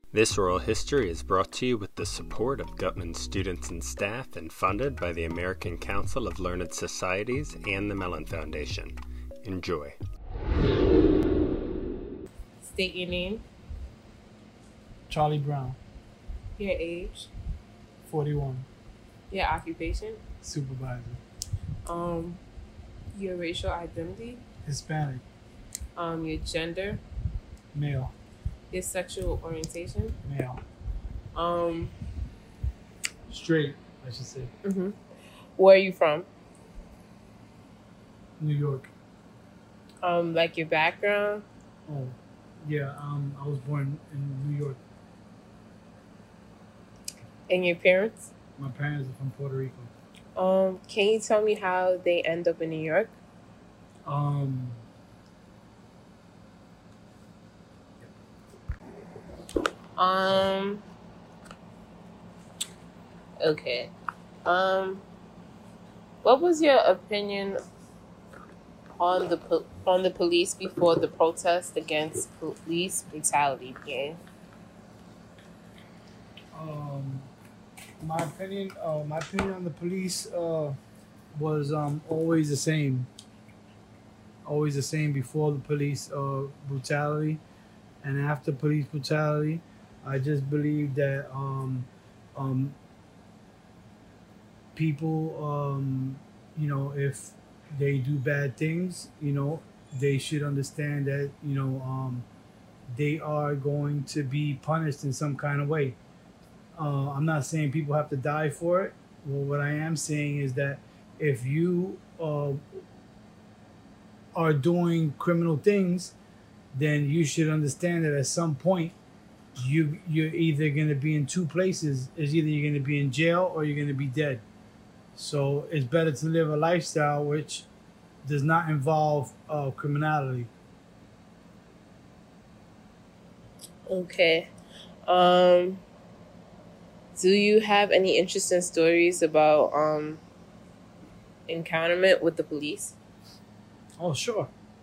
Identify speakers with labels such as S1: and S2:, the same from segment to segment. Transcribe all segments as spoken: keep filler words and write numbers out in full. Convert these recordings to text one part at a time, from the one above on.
S1: This oral history is brought to you with the support of Gutman students and staff and funded by the American Council of Learned Societies and the Mellon Foundation. Enjoy.
S2: State your name.
S3: Charlie Brown,
S2: Your age.
S3: forty-one,
S2: Your occupation.
S3: supervisor,
S2: Um, your racial identity.
S3: Hispanic,
S2: Um, your gender.
S3: male,
S2: Your sexual orientation.
S3: male,
S2: Um,
S3: straight, I should say,
S2: mhm. Where are you from?
S3: New York.
S2: Um, like your background.
S3: Oh, yeah, um, I was born in New York.
S2: And your parents.
S3: My parents are from Puerto Rico.
S2: Um, can you tell me how they end up in New York?
S3: Um,
S2: Um. Okay. Um. What was your opinion on the po- on the police before the protest against police brutality began?
S3: um, my opinion, uh, my opinion on the police, uh, was, um, always the same. Always the same before the police, uh, brutality and after police brutality. I just believe that um, um, people, um, you know, if they do bad things, you know, they should understand that, you know, um, they are going to be punished in some kind of way. Uh, I'm not saying people have to die for it. Well, what I am saying is that if you uh, are doing criminal things, then you should understand that at some point you you're either going to be in two places. Is either you're going to be in jail or you're going to be dead. So it's better to live a lifestyle which does not involve uh, criminality.
S2: Okay. Um. Do you have any interesting stories about um encounterment with the police?
S3: Oh, sure.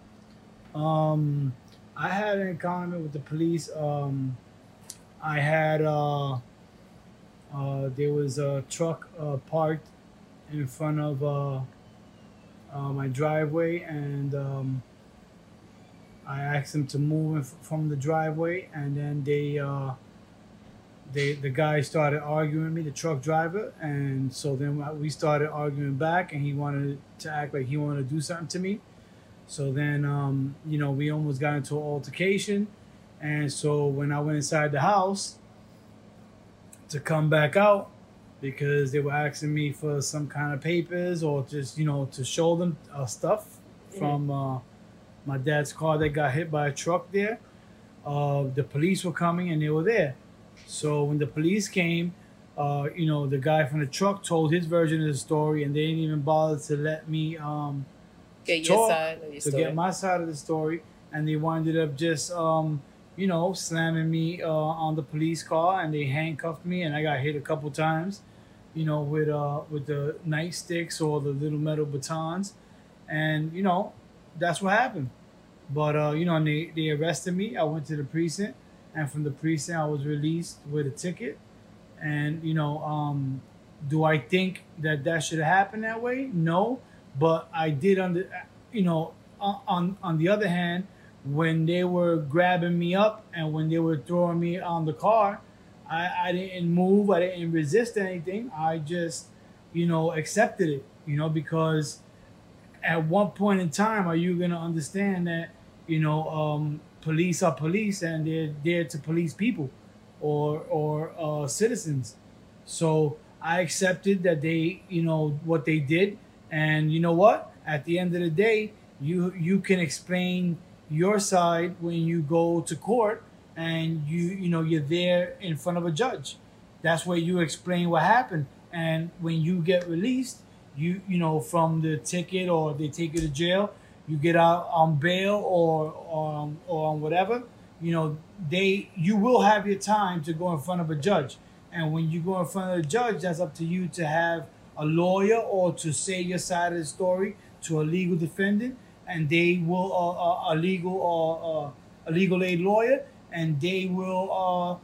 S3: Um, I had an encounter with the police. Um, I had uh, uh, there was a truck uh, parked in front of uh, uh, my driveway, and um, I asked them to move in f- from the driveway, and then they uh, they the guy started arguing with me, the truck driver, and so then we started arguing back, and he wanted to act like he wanted to do something to me. So then, um, you know, we almost got into an altercation. And so when I went inside the house to come back out, because they were asking me for some kind of papers or just, you know, to show them uh, stuff from uh, my dad's car that got hit by a truck there, uh, the police were coming and they were there. So when the police came, uh, you know, the guy from the truck told his version of the story, and they didn't even bother to let me um,
S2: Get your
S3: talk
S2: side of your
S3: to
S2: story.
S3: get my side of the story, and they wound up just um, you know, slamming me uh, on the police car, and they handcuffed me, and I got hit a couple times, you know, with uh with the nightsticks or the little metal batons, and you know, that's what happened. But uh, you know, and they they arrested me. I went to the precinct, and from the precinct I was released with a ticket. And you know, um, do I think that that should have happened that way? No. But I did under, you know, on on the other hand, when they were grabbing me up and when they were throwing me on the car, I, I didn't move. I didn't resist anything. I just, you know, accepted it, you know, because at one point in time, are you going to understand that, you know, um, police are police and they're there to police people or, or uh, citizens. So I accepted that they, you know, what they did. And you know what? At the end of the day, you you can explain your side when you go to court, and you you know you're there in front of a judge. That's where you explain what happened. And when you get released, you you know from the ticket or they take you to jail, you get out on bail or or, um, or on whatever. You know they you will have your time to go in front of a judge. And when you go in front of the judge, that's up to you to have a lawyer or to say your side of the story to a legal defendant, and they will uh, uh, a legal or uh, a legal aid lawyer, and they will uh,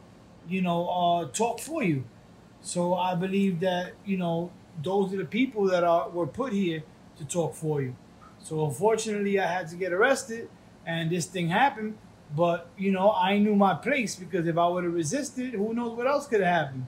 S3: you know, uh, talk for you. So I believe that, you know, those are the people that are were put here to talk for you. So unfortunately, I had to get arrested, and this thing happened. But you know, I knew my place, because if I would have resisted, who knows what else could have happened.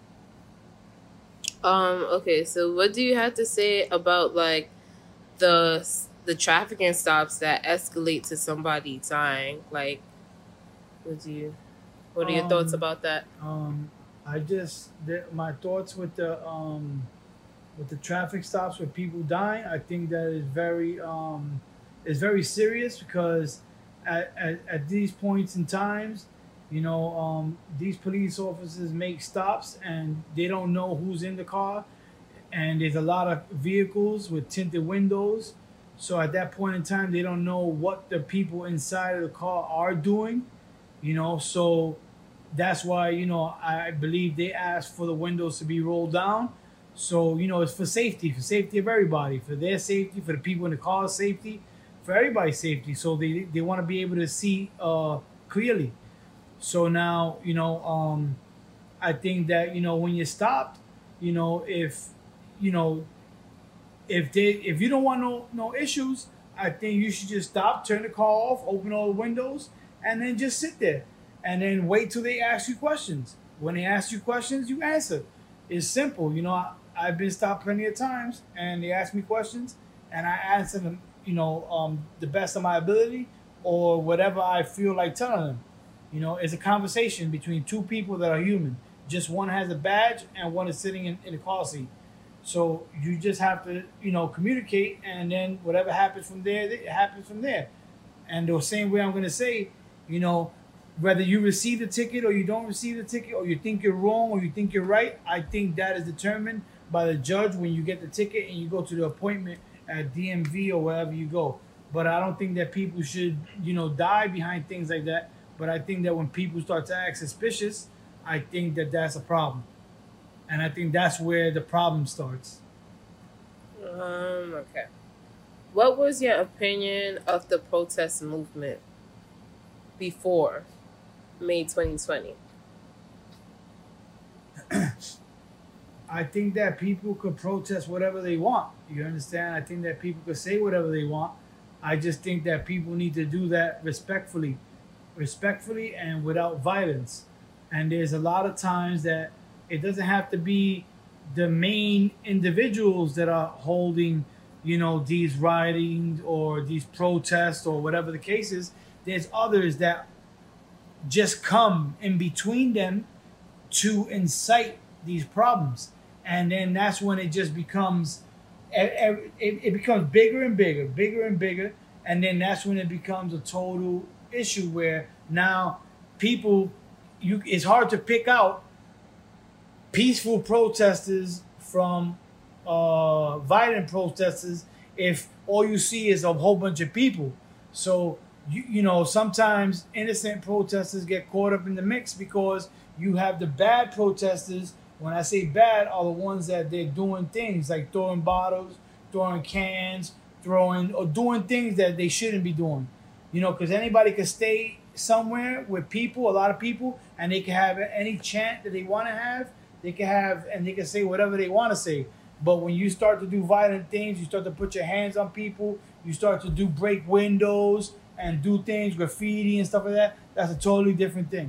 S2: Um. Okay. So, what do you have to say about like the the trafficking stops that escalate to somebody dying? Like, what do you? What are your
S3: Um,
S2: thoughts about that?
S3: Um, I just the, my thoughts with the um, with the traffic stops with people dying. I think that is very um, is very serious, because at, at, at these points in times, you know, um, these police officers make stops and they don't know who's in the car, and there's a lot of vehicles with tinted windows. So at that point in time, they don't know what the people inside of the car are doing, you know. So that's why, you know, I believe they asked for the windows to be rolled down. So, you know, it's for safety, for safety of everybody, for their safety, for the people in the car's safety, for everybody's safety. So they, they want to be able to see uh, clearly. So now, you know, um, I think that, you know, when you're stopped, you know, if, you know, if they, if you don't want no, no issues, I think you should just stop, turn the car off, open all the windows, and then just sit there. And then wait till they ask you questions. When they ask you questions, you answer. It's simple. You know, I, I've been stopped plenty of times, and they ask me questions, and I answer them, you know, um, the best of my ability, or whatever I feel like telling them. You know, it's a conversation between two people that are human. Just one has a badge, and one is sitting in, in a car seat. So you just have to, you know, communicate, and then whatever happens from there, it happens from there. And the same way I'm going to say, you know, whether you receive the ticket or you don't receive the ticket, or you think you're wrong or you think you're right, I think that is determined by the judge when you get the ticket and you go to the appointment at D M V or wherever you go. But I don't think that people should, you know, die behind things like that. But I think that when people start to act suspicious, I think that that's a problem. And I think that's where the problem starts.
S2: Um. Okay. What was your opinion of the protest movement before May twenty twenty?
S3: I think that people could protest whatever they want. You understand? I think that people could say whatever they want. I just think that people need to do that respectfully, respectfully and without violence. And there's a lot of times that it doesn't have to be the main individuals that are holding, you know, these rioting or these protests or whatever the case is. There's others that just come in between them to incite these problems. And then that's when it just becomes, it, it becomes bigger and bigger, bigger and bigger. And then that's when it becomes a total issue where now people, you it's hard to pick out peaceful protesters from uh, violent protesters if all you see is a whole bunch of people. So, you, you know, sometimes innocent protesters get caught up in the mix because you have the bad protesters. When I say bad, are the ones that they're doing things like throwing bottles, throwing cans, throwing or doing things that they shouldn't be doing. You know, because anybody can stay somewhere with people, a lot of people, and they can have any chant that they want to have. They can have, and they can say whatever they want to say. But when you start to do violent things, you start to put your hands on people, you start to do break windows and do things, graffiti and stuff like that, that's a totally different thing.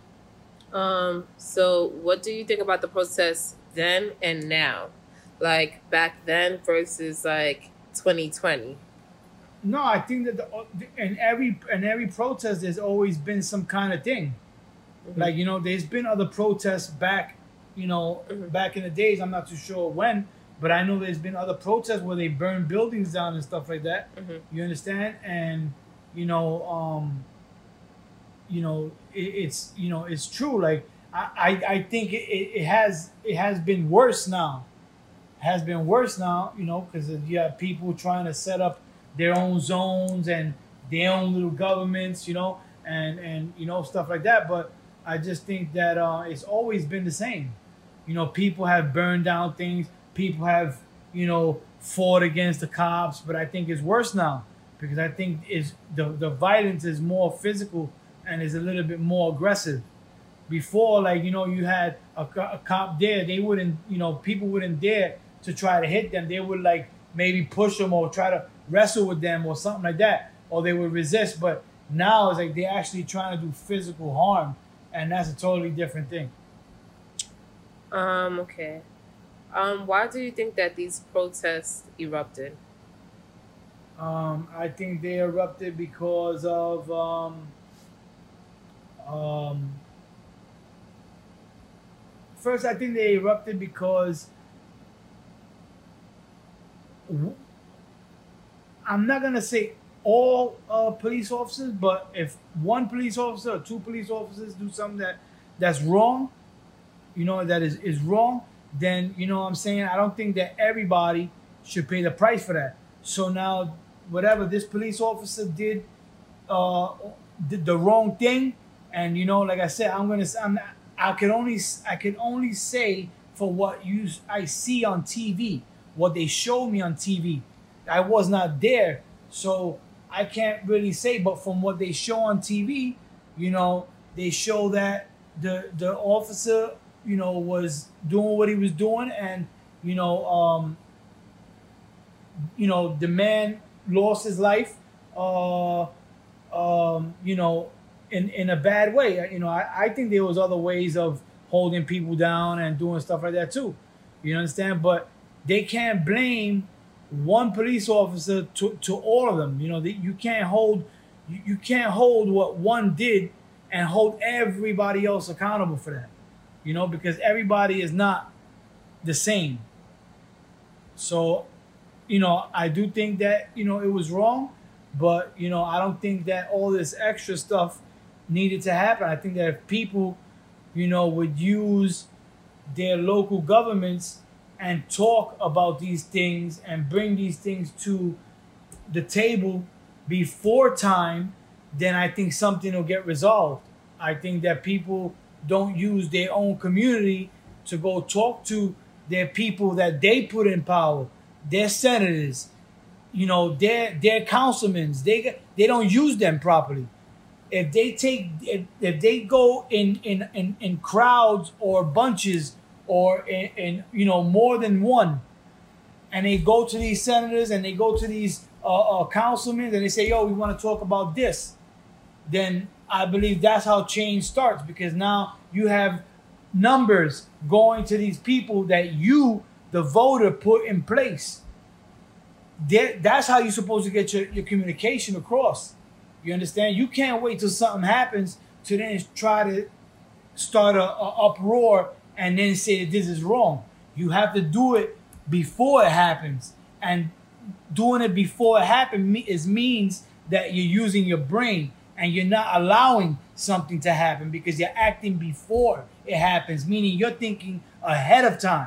S2: Um, so what do you think about the protests then and now? Like back then versus like twenty twenty?
S3: No, I think that the, in every in every protest there's always been some kind of thing. Mm-hmm. Like, you know, there's been other protests back, you know, mm-hmm. back in the days. I'm not too sure when, but I know there's been other protests where they burn buildings down and stuff like that. Mm-hmm. You understand? And you know, um, you know, it, it's you know, it's true. Like I, I, I think it, it has it has been worse now. It has been worse now, you know, because you have people trying to set up their own zones and their own little governments, you know, and and you know, stuff like that. But I just think that uh, it's always been the same. You know, people have burned down things. People have, you know, fought against the cops. But I think it's worse now because I think is the the violence is more physical and is a little bit more aggressive. Before, like, you know, you had a, co- a cop there, they wouldn't, you know, people wouldn't dare to try to hit them. They would like maybe push them or try to wrestle with them or something like that, or they would resist. But now it's like they're actually trying to do physical harm, and that's a totally different thing.
S2: Um, okay. Um, why do you think that these protests erupted?
S3: Um, I think they erupted because of um, um, first. I think they erupted because w- I'm not gonna say all uh, police officers, but if one police officer or two police officers do something that that's wrong, you know, that is, is wrong, then, you know what I'm saying, I don't think that everybody should pay the price for that. So now, whatever this police officer did, uh, did the wrong thing, and, you know, like I said, I'm gonna, I'm, I can only, I can only say for what you, I see on T V, what they showed me on T V. I was not there, so I can't really say. But from what they show on T V, you know, they show that the the officer, you know, was doing what he was doing, and you know, um, you know, the man lost his life, uh, um, you know, in in a bad way. You know, I, I think there was other ways of holding people down and doing stuff like that too. You understand? But they can't blame one police officer to, to all of them. You know, that you can't hold you, you can't hold what one did and hold everybody else accountable for that. You know, because everybody is not the same. So, you know, I do think that, you know, it was wrong, but, you know, I don't think that all this extra stuff needed to happen. I think that if people, you know, would use their local governments and talk about these things and bring these things to the table before time, then I think something will get resolved. I think that people don't use their own community to go talk to their people that they put in power, their senators, you know, their their councilmen. They they don't use them properly. If they take if, if they go in, in in in crowds or bunches or in, in you know more than one, and they go to these senators and they go to these uh, uh, councilmen and they say, "Yo, we want to talk about this," then I believe that's how change starts, because now you have numbers going to these people that you, the voter, put in place. That, that's how you're supposed to get your, your communication across. You understand? You can't wait till something happens to then try to start a, a uproar and then say that this is wrong. You have to do it before it happens. And doing it before it happens is means that you're using your brain and you're not allowing something to happen because you're acting before it happens, meaning you're thinking ahead of time.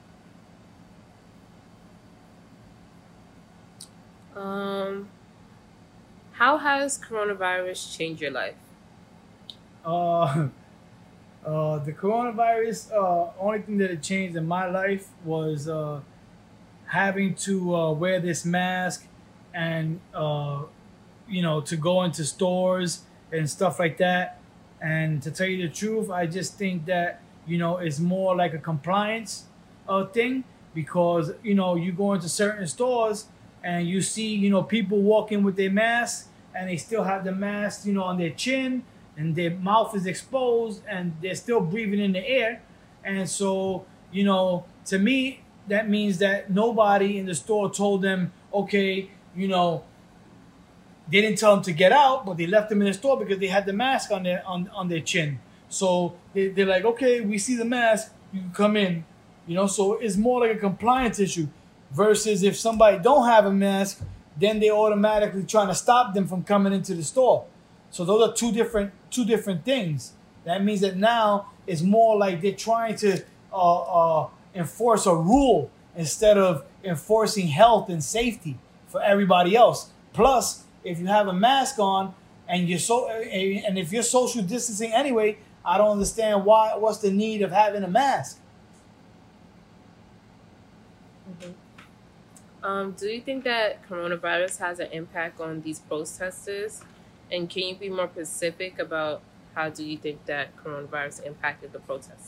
S2: Um, how has coronavirus changed your life?
S3: Uh, uh, the coronavirus, uh, only thing that it changed in my life was uh, having to uh, wear this mask and, uh, you know, to go into stores and stuff like that. And to tell you the truth, I just think that, you know, it's more like a compliance uh, thing, because, you know, you go into certain stores and you see, you know, people walking with their masks and they still have the mask, you know, on their chin and their mouth is exposed and they're still breathing in the air. And so, you know, to me, that means that nobody in the store told them, okay, you know, they didn't tell them to get out, but they left them in the store because they had the mask on their on, on their chin. So they, they're like, okay, we see the mask, you can come in. You know, so it's more like a compliance issue versus if somebody don't have a mask, then they automatically trying to stop them from coming into the store. So those are two different two different things. That means that now it's more like they're trying to uh, uh, enforce a rule instead of enforcing health and safety for everybody else. Plus, if you have a mask on and you're so and if you're social distancing anyway, I don't understand why. What's the need of having a mask?
S2: Mm-hmm. Um, do you think that coronavirus has an impact on these protesters? And can you be more specific about how do you think that coronavirus impacted the protests?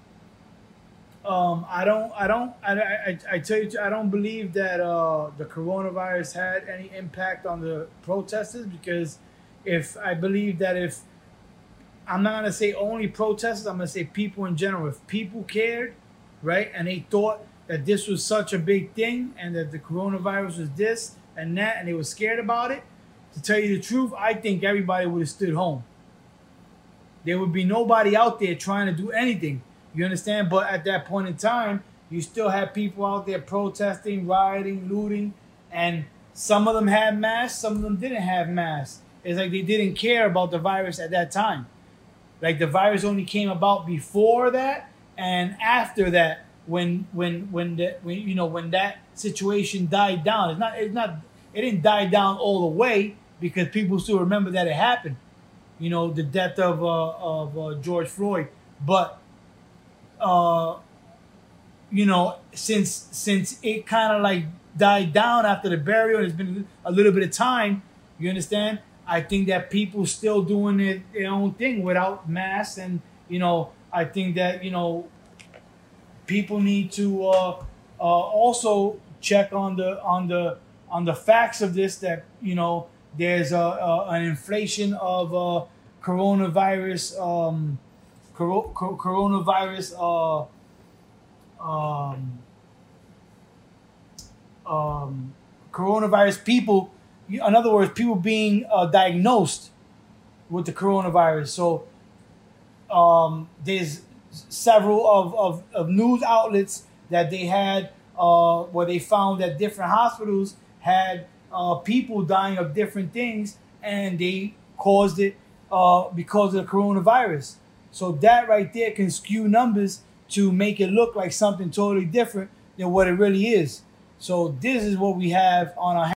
S3: Um, I don't, I don't, I, I, I tell you, I don't believe that uh, the coronavirus had any impact on the protesters, because if I believe that if, I'm not going to say only protesters, I'm going to say people in general, if people cared, right, and they thought that this was such a big thing and that the coronavirus was this and that, and they were scared about it, to tell you the truth, I think everybody would have stood home. There would be nobody out there trying to do anything. You understand? But at that point in time, you still had people out there protesting, rioting, looting, and some of them had masks, some of them didn't have masks. It's like they didn't care about the virus at that time. Like the virus only came about before that and after that, when when when the when, you know when that situation died down. It's not it's not it didn't die down all the way, because people still remember that it happened. You know, the death of uh, of uh, George Floyd, but. Uh, you know, since since it kind of like died down after the burial, it's been a little bit of time. You understand? I think that people still doing it, their own thing without masks, and you know, I think that you know, people need to uh, uh, also check on the on the on the facts of this. That you know, there's a, a an inflation of uh, coronavirus. Um, Coro- coronavirus uh, um, um, coronavirus people, in other words, people being uh, diagnosed with the coronavirus. So um, there's several of, of, of news outlets that they had uh, where they found that different hospitals had uh, people dying of different things, and they caused it uh, because of the coronavirus. So that right there can skew numbers to make it look like something totally different than what it really is. So this is what we have on our